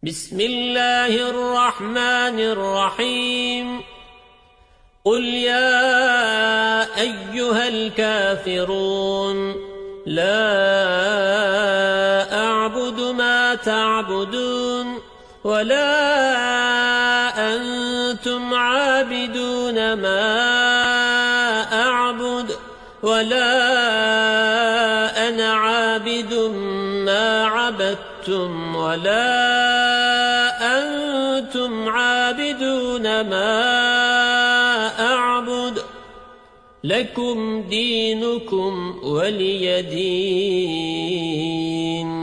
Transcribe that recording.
بسم الله الرحمن الرحيم قل يا أيها الكافرون لا أعبد ما تعبدون ولا أنتم عابدون ما أعبد ولا أنا عابد ما عبدتم ولا أنتم عابدون ما أعبد لكم دينكم ولي دين.